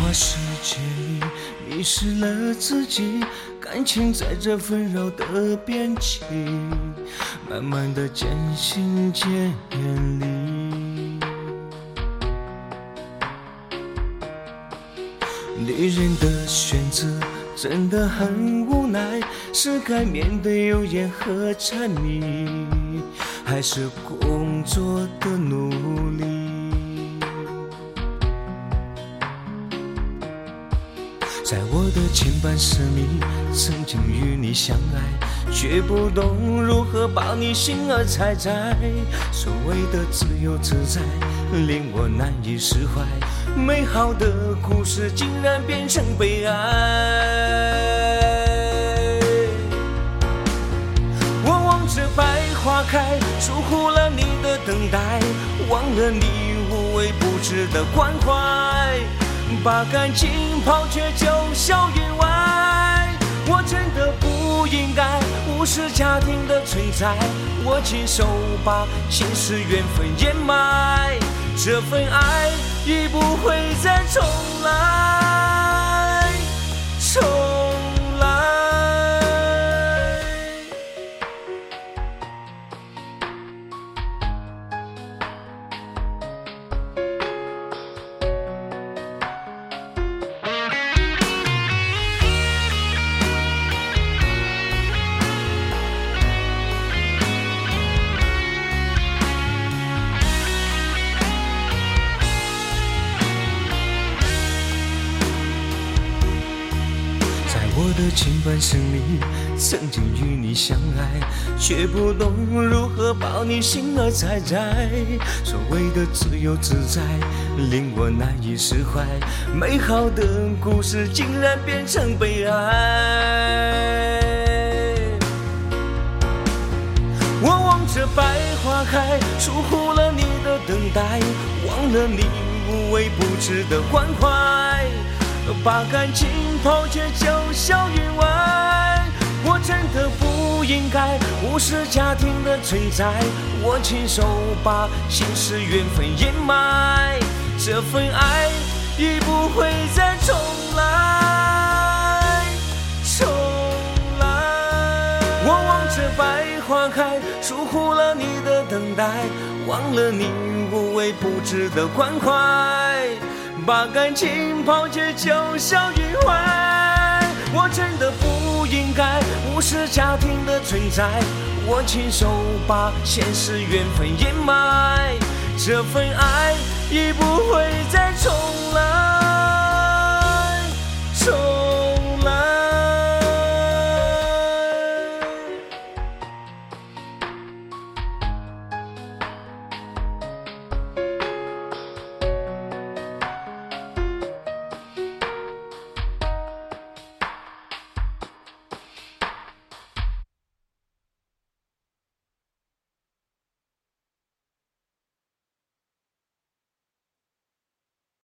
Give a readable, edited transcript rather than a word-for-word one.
花世界里迷失了自己，感情在这纷扰的边际，慢慢的渐行渐离。女人的选择真的很无奈，是该面对油盐和柴米，还是工作的努力？在我的前半生里，曾经与你相爱，却不懂如何把你心儿采摘。所谓的自由自在，令我难以释怀。美好的故事竟然变成悲哀。我望着百花开，疏忽了你的等待，忘了你无微不至的关怀。把感情抛却九霄云外，我真的不应该无视家庭的存在，我亲手把前世缘分掩埋，这份爱已不会再重来，重来。我的前半生里，曾经与你相爱，却不懂如何把你心儿采摘。所谓的自由自在，令我难以释怀。美好的故事竟然变成悲哀。我望着百花开，疏忽了你的等待，忘了你无微不至的关怀。把感情抛却九霄云外，我真的不应该无视家庭的存在，我亲手把前世缘分掩埋，这份爱已不会再重来，重来。我望着百花开，疏忽了你的等待，忘了你无微不至的关怀。把感情抛却九霄云外，我真的不应该无视家庭的存在，我亲手把前世缘分掩埋，这份爱已不会再重来。